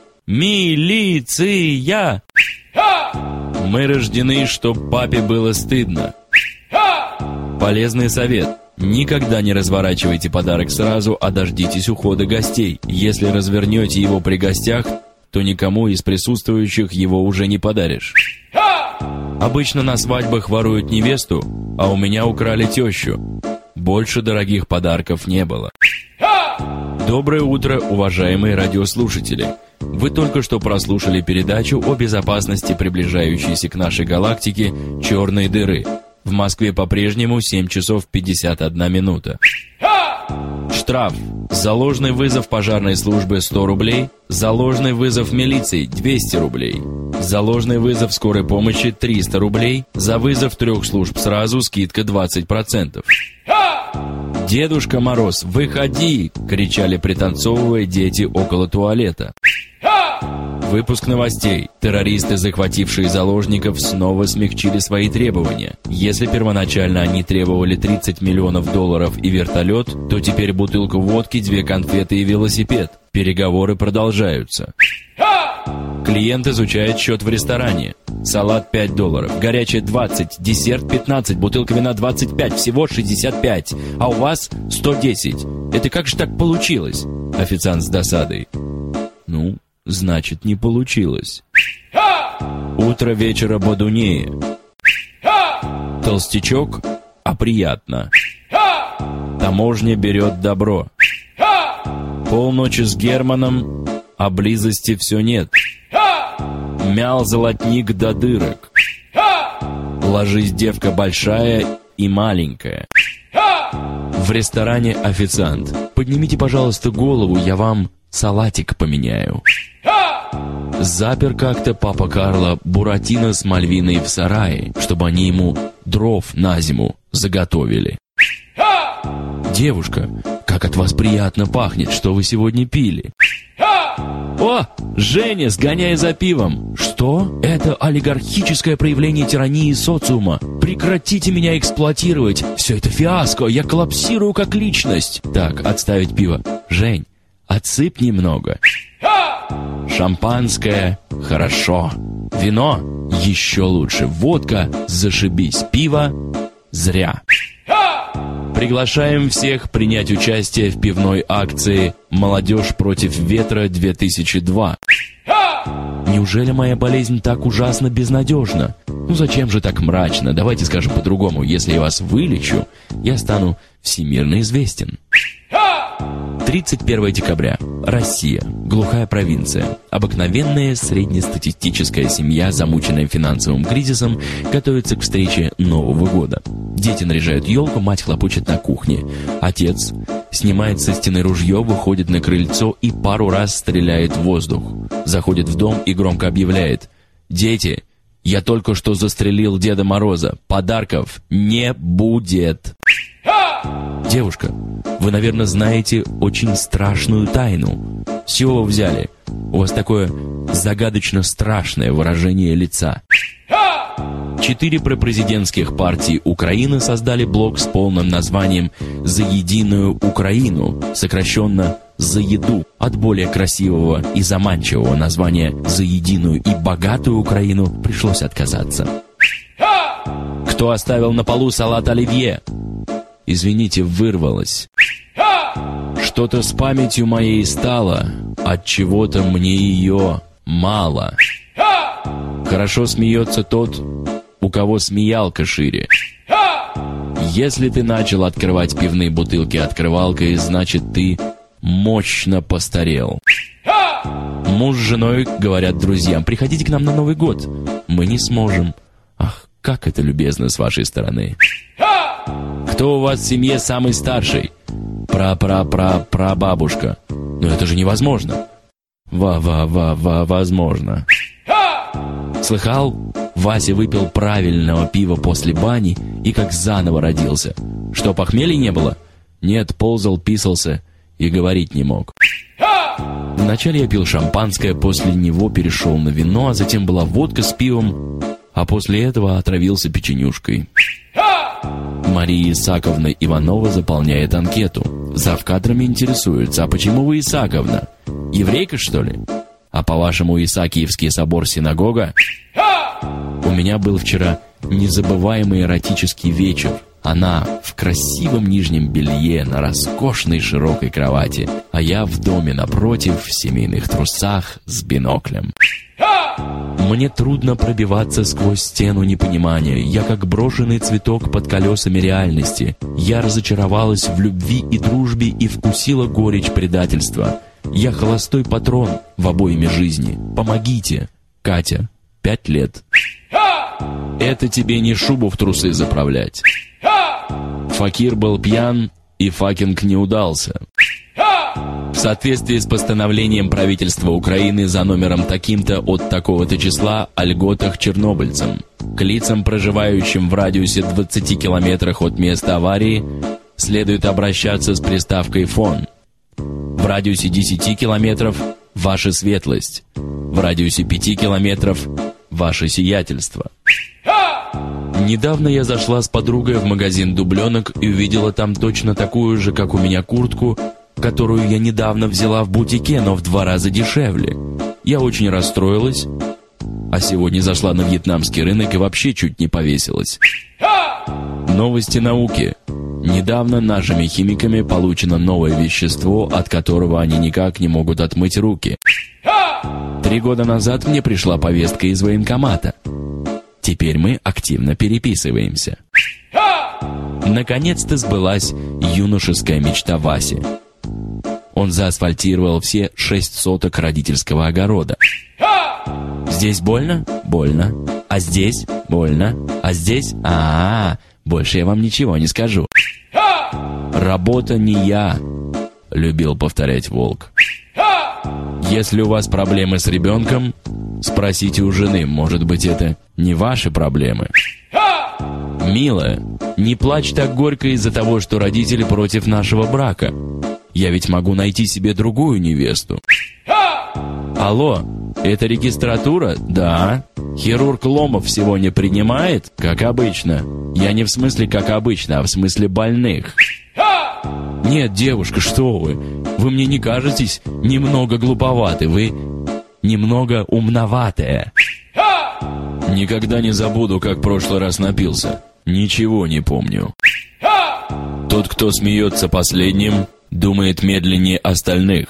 Милиция! Мы рождены, чтоб папе было стыдно. Полезный совет. Никогда не разворачивайте подарок сразу, а дождитесь ухода гостей. Если развернете его при гостях, то никому из присутствующих его уже не подаришь. Обычно на свадьбах воруют невесту, а у меня украли тещу. Больше дорогих подарков не было. Доброе утро, уважаемые радиослушатели. Вы только что прослушали передачу о безопасности приближающейся к нашей галактике черной дыры. В Москве по-прежнему 7 часов 51 минута. Штраф. За ложный вызов пожарной службы 100 рублей. За ложный вызов милиции 200 рублей. За ложный вызов скорой помощи 300 рублей. За вызов 3 служб сразу скидка 20%. «Дедушка Мороз, выходи!» — кричали, пританцовывая, дети около туалета. Выпуск новостей. Террористы, захватившие заложников, снова смягчили свои требования. Если первоначально они требовали $30 миллионов и вертолет, то теперь бутылка водки, 2 конфеты и велосипед. Переговоры продолжаются. Клиент изучает счет в ресторане. Салат $5, горячее 20, десерт 15, бутылка вина 25, всего 65, а у вас 110. Это как же так получилось? Официант с досадой. Ну, значит, не получилось. Утро вечера бодунее. Толстячок, а приятно. Таможня берет добро. Полночи с Германом, а близости все нет. Мял золотник до дырок. Ложись, девка большая и маленькая. В ресторане официант. Поднимите, пожалуйста, голову, я вам салатик поменяю. Запер как-то папа Карло Буратино с Мальвиной в сарае, чтобы они ему дров на зиму заготовили. Девушка, как от вас приятно пахнет, что вы сегодня пили? О, Женя, сгоняй за пивом. Что? Это олигархическое проявление тирании социума. Прекратите меня эксплуатировать. Все это фиаско, я коллапсирую как личность. Так, отставить пиво. Жень, отсыпь немного. Шампанское – хорошо. Вино – еще лучше. Водка – зашибись. Пиво – зря. Приглашаем всех принять участие в пивной акции «Молодежь против ветра-2002». Неужели моя болезнь так ужасно безнадежна? Ну зачем же так мрачно? Давайте скажем по-другому. Если я вас вылечу, я стану всемирно известен. 31 декабря. Россия. Глухая провинция. Обыкновенная среднестатистическая семья, замученная финансовым кризисом, готовится к встрече Нового года. Дети наряжают елку, мать хлопочет на кухне. Отец снимает со стены ружье, выходит на крыльцо и пару раз стреляет в воздух. Заходит в дом и громко объявляет: «Дети, я только что застрелил Деда Мороза. Подарков не будет». Девушка, вы, наверное, знаете очень страшную тайну. С чего вы взяли? У вас такое загадочно страшное выражение лица. 4 пропрезидентских партии Украины создали блок с полным названием «За единую Украину», сокращенно «За еду». От более красивого и заманчивого названия «За единую и богатую Украину» пришлось отказаться. Кто оставил на полу салат оливье? Извините, вырвалось. Что-то с памятью моей стало, от чего-то мне ее мало. Хорошо смеется тот, у кого смеялка шире. Если ты начал открывать пивные бутылки открывалкой, значит ты мощно постарел. Муж с женой говорят друзьям: приходите к нам на Новый год. Мы не сможем. Ах, как это любезно с вашей стороны. Кто у вас в семье самый старший? Прабабушка. Но это же невозможно. Возможно. Слыхал? Вася выпил правильного пива после бани и как заново родился. Что, похмелья не было? Нет, ползал, писался и говорить не мог. Вначале я пил шампанское, после него перешел на вино, а затем была водка с пивом, а после этого отравился печенюшкой. Мария Исааковна Иванова заполняет анкету. Завкадрами интересуется: а почему вы Исааковна? Еврейка, что ли? А по-вашему, Исаакиевский собор синагога? У меня был вчера незабываемый эротический вечер. Она в красивом нижнем белье на роскошной широкой кровати, а я в доме напротив в семейных трусах с биноклем. Мне трудно пробиваться сквозь стену непонимания. Я как брошенный цветок под колесами реальности. Я разочаровалась в любви и дружбе и вкусила горечь предательства. Я холостой патрон в обойме жизни. Помогите. Катя, 5 лет. Это тебе не шубу в трусы заправлять. Факир был пьян, и факинг не удался. В соответствии с постановлением правительства Украины за номером таким-то от такого-то числа о льготах чернобыльцам, к лицам, проживающим в радиусе 20 километрах от места аварии, следует обращаться с приставкой «фон». В радиусе 10 километров – «Ваша светлость». В радиусе 5 километров – «Ваше сиятельство». Недавно я зашла с подругой в магазин дубленок и увидела там точно такую же, как у меня, куртку, которую я недавно взяла в бутике, но в 2 раза дешевле. Я очень расстроилась, а сегодня зашла на вьетнамский рынок и вообще чуть не повесилась. Новости науки. Недавно нашими химиками получено новое вещество, от которого они никак не могут отмыть руки. 3 года назад мне пришла повестка из военкомата. Теперь мы активно переписываемся. Наконец-то сбылась юношеская мечта Васи. Он заасфальтировал все 6 соток родительского огорода. Здесь больно? Больно. А здесь? Больно. А здесь? Больше я вам ничего не скажу. Работа не я, любил повторять волк. Если у вас проблемы с ребенком, спросите у жены, может быть, это не ваши проблемы. Милая, не плачь так горько из-за того, что родители против нашего брака. Я ведь могу найти себе другую невесту. Алло, это регистратура? Да. Хирург Ломов сегодня принимает? Как обычно. Я не в смысле как обычно, а в смысле больных. Нет, девушка, что вы? Вы мне не кажетесь немного глуповаты, вы немного умноватая. Никогда не забуду, как в прошлый раз напился. Ничего не помню. Тот, кто смеется последним, думает медленнее остальных.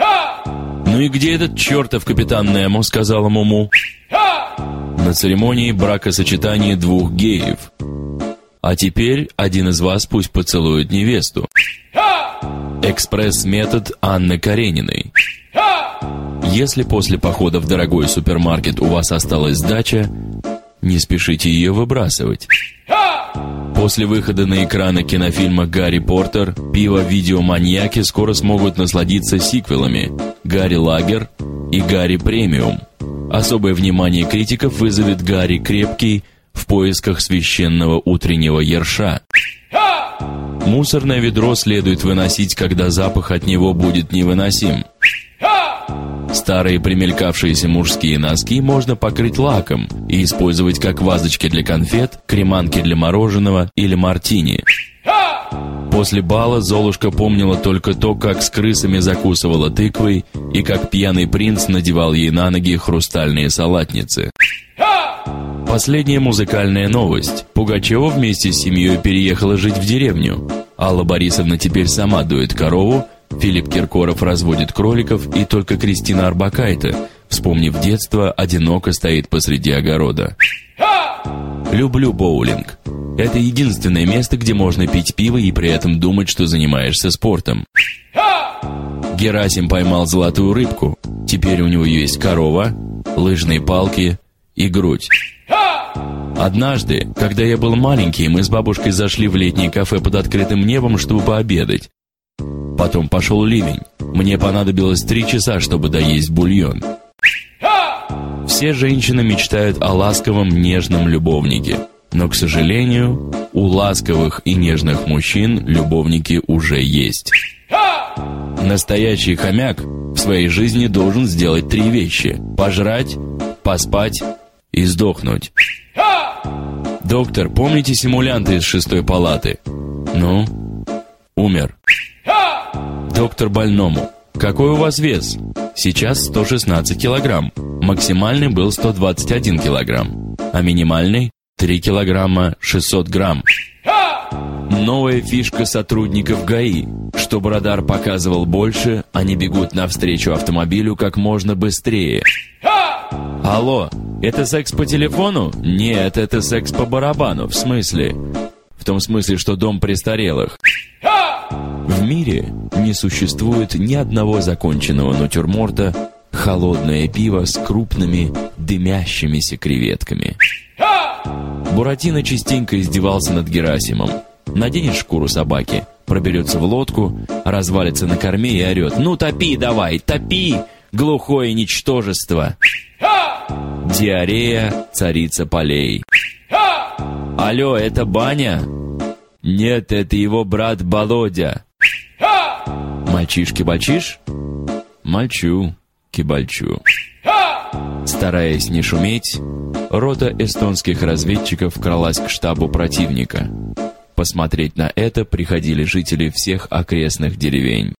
Ну и где этот чертов капитан Немо, сказала Муму. На церемонии бракосочетания 2 геев. А теперь один из вас пусть поцелует невесту. Экспресс-метод Анны Карениной. Если после похода в дорогой супермаркет у вас осталась сдача, не спешите ее выбрасывать. После выхода на экраны кинофильма «Гарри Поттер» пиво-видеоманьяки скоро смогут насладиться сиквелами «Гарри Лагер» и «Гарри Премиум». Особое внимание критиков вызовет «Гарри Крепкий» в поисках священного утреннего ерша. Мусорное ведро следует выносить, когда запах от него будет невыносим. Старые примелькавшиеся мужские носки можно покрыть лаком и использовать как вазочки для конфет, креманки для мороженого или мартини. После бала Золушка помнила только то, как с крысами закусывала тыквой и как пьяный принц надевал ей на ноги хрустальные салатницы. Последняя музыкальная новость. Пугачева вместе с семьей переехала жить в деревню. Алла Борисовна теперь сама дует корову, Филипп Киркоров разводит кроликов, и только Кристина Орбакайте, вспомнив детство, одиноко стоит посреди огорода. Люблю боулинг. Это единственное место, где можно пить пиво и при этом думать, что занимаешься спортом. Герасим поймал золотую рыбку. Теперь у него есть корова, лыжные палки и грудь. Однажды, когда я был маленький, мы с бабушкой зашли в летнее кафе под открытым небом, чтобы пообедать. Потом пошел ливень. Мне понадобилось 3 часа, чтобы доесть бульон. Все женщины мечтают о ласковом, нежном любовнике. Но, к сожалению, у ласковых и нежных мужчин любовники уже есть. Настоящий хомяк в своей жизни должен сделать 3 вещи: пожрать, поспать и сдохнуть. Доктор, помните симулянта из 6-й палаты? Ну, умер. Доктор больному. Какой у вас вес? Сейчас 116 килограмм. Максимальный был 121 килограмм. А минимальный 3 килограмма 600 грамм. Новая фишка сотрудников ГАИ. Чтобы радар показывал больше, они бегут навстречу автомобилю как можно быстрее. Алло, это секс по телефону? Нет, это секс по барабану. В смысле? В том смысле, что дом престарелых. В мире не существует ни одного законченного натюрморта «Холодное пиво с крупными дымящимися креветками». Буратино частенько издевался над Герасимом. Наденет шкуру собаки, проберется в лодку, развалится на корме и орет: «Ну топи давай, топи, глухое ничтожество!» Диарея — царица полей. Алло, это Баня? Нет, это его брат Володя. Мальчиш-кибальчиш? Мальчу, кибальчу. Стараясь не шуметь, рота эстонских разведчиков кралась к штабу противника. Посмотреть на это приходили жители всех окрестных деревень.